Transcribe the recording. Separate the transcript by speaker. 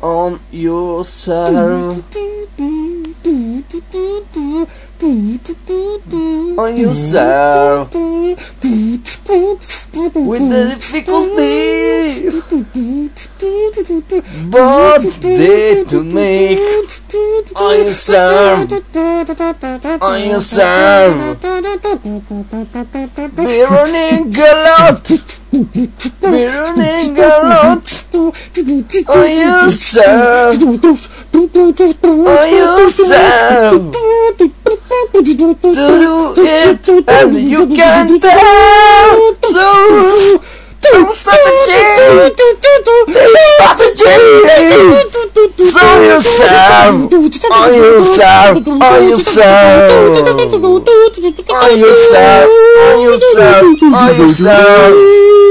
Speaker 1: on yourself. On yourself with the difficulty, but they to make on yourself, on yourself. Be running a lot, be running a lot on yourself, on yourself. To do it, and you can tell. So strategy, so yourself, on yourself, on yourself, on yourself, on yourself, on yourself.